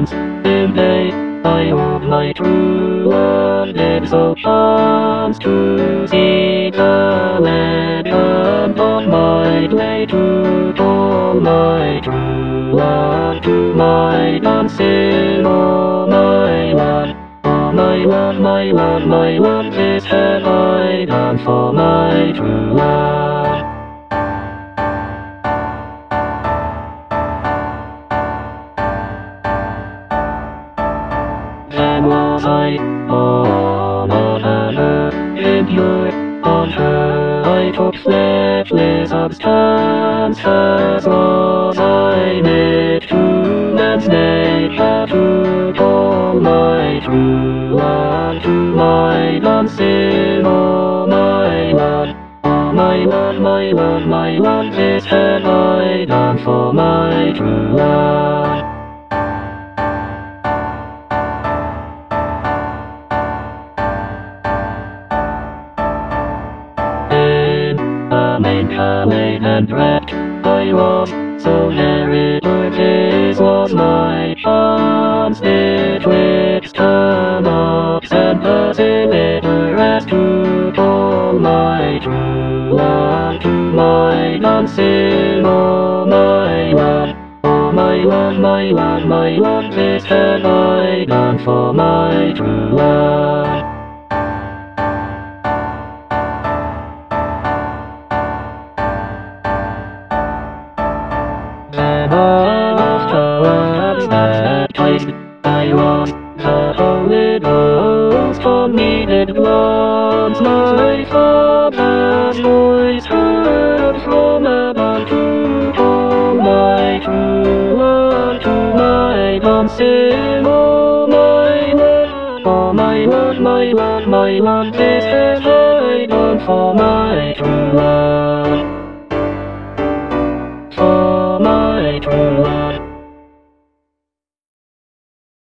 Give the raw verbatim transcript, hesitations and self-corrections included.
once in day I owed my true one did so chance to see the legend on my way to call my true one to my dancing. Oh my one, oh my one, my one, my one, this have I done for my true one. Then was I on another impure on her I took sleepless substances was I made to man's nature to call my true one to my dancing. Oh my one, oh my one, my one, my one, this have I done for my true one. Melancholy and wrecked I was, so merry this was my chance betwixt turnips and perseverance to call my true one to my dancing. Oh my one, oh my one, my one, my one, this have I done for my true one. Then afterwards baptized I was, the Holy Ghost from me did glance. My Father's voice heard from above to call my true one to my dancing. Oh my one, oh my one, my one, my one, this have I done for my true one.